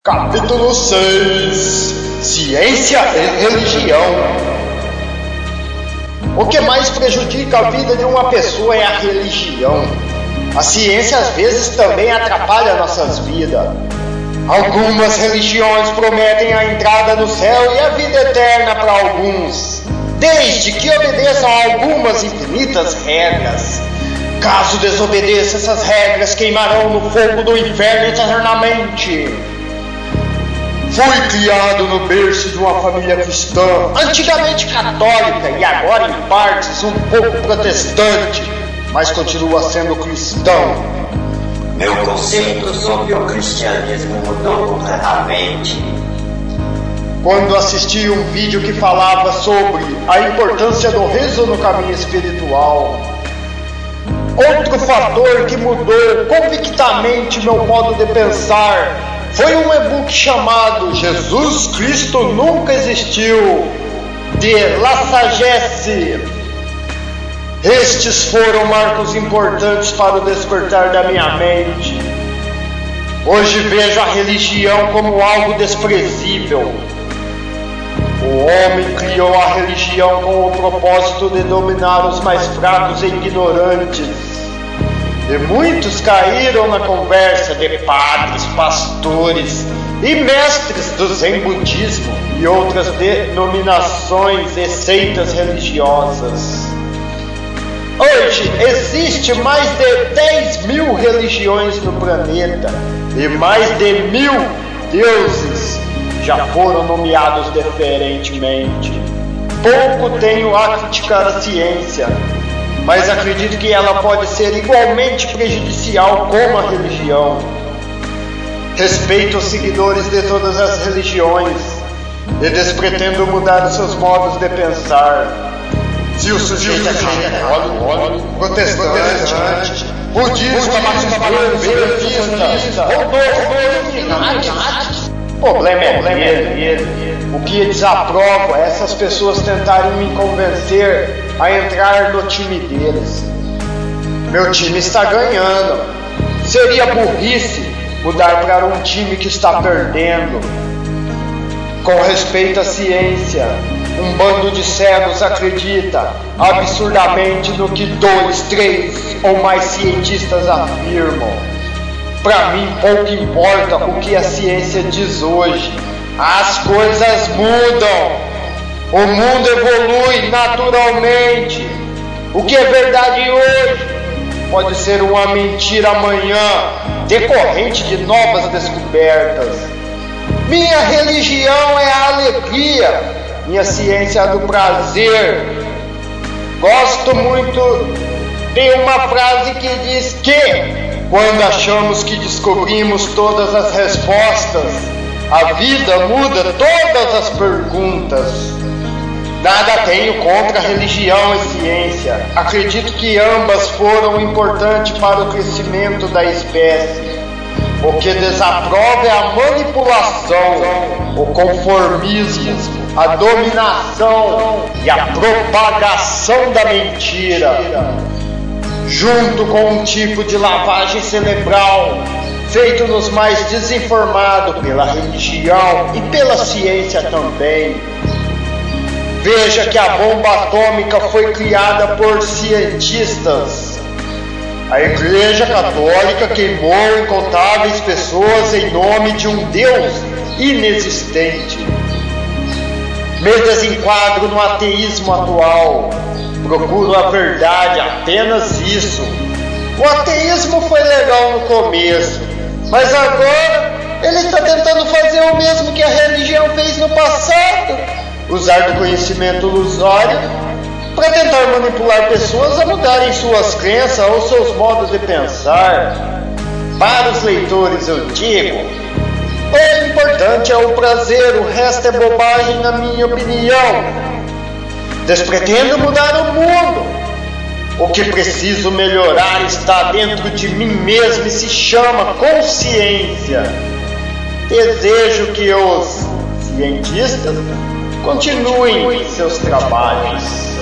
Capítulo 6: Ciência e Religião. O que mais prejudica a vida de uma pessoa é a religião. A ciência às vezes também atrapalha nossas vidas. Algumas religiões prometem a entrada no céu e a vida eterna para alguns, desde que obedeçam a algumas infinitas regras. Caso desobedeça essas regras, queimarão no fogo do inferno eternamente. Fui criado no berço de uma família cristã, antigamente católica e agora em partes um pouco protestante, mas continua sendo cristão. Meu conceito sobre o cristianismo mudou completamente. Quando assisti um vídeo que falava sobre a importância do riso no caminho espiritual. Outro fator que mudou convictamente meu modo de pensar foi um e-book chamado Jesus Cristo Nunca Existiu, de La Sagesse. Estes foram marcos importantes para o despertar da minha mente. Hoje vejo a religião como algo desprezível. O homem criou a religião com o propósito de dominar os mais fracos e ignorantes. E muitos caíram na conversa de padres, pastores e mestres do Zen budismo e outras denominações e seitas religiosas. Hoje existe mais de 10.000 religiões no planeta e mais de 1.000 deuses já foram nomeados diferentemente. Pouco tenho a criticar a ciência, mas acredito que ela pode ser igualmente prejudicial como a religião. Respeito os seguidores de todas as religiões e despretendo mudar os seus modos de pensar. Se o sujeito é católico, protestante, budista, benefista ou o problema é dele. O que desaprovo é essas pessoas tentarem me convencer a entrar no time deles. Meu time está ganhando. Seria burrice mudar para um time que está perdendo. Com respeito à ciência, um bando de cegos acredita absurdamente no que 2, 3 ou mais cientistas afirmam. Para mim, pouco importa o que a ciência diz hoje. As coisas mudam. O mundo evolui naturalmente. O que é verdade hoje pode ser uma mentira amanhã, decorrente de novas descobertas. Minha religião é a alegria, minha ciência é do prazer. Gosto muito de uma frase que diz que quando achamos que descobrimos todas as respostas, a vida muda todas as perguntas. Nada tenho contra religião e ciência. Acredito que ambas foram importantes para o crescimento da espécie. O que desaprova é a manipulação, o conformismo, a dominação e a propagação da mentira, junto com um tipo de lavagem cerebral feito nos mais desinformados pela religião e pela ciência também. Veja que a bomba atômica foi criada por cientistas. A Igreja Católica queimou incontáveis pessoas em nome de um Deus inexistente. Me desenquadro no ateísmo atual. Procuro a verdade, apenas isso. O ateísmo foi legal no começo, mas agora ele está tentando fazer o mesmo que a religião fez no passado. Usar do conhecimento ilusório para tentar manipular pessoas a mudarem suas crenças ou seus modos de pensar. Para os leitores eu digo, o importante é o prazer, o resto é bobagem na minha opinião. Despretendo mudar o mundo. O que preciso melhorar está dentro de mim mesmo e se chama consciência. Desejo que os cientistas continuem seus trabalhos.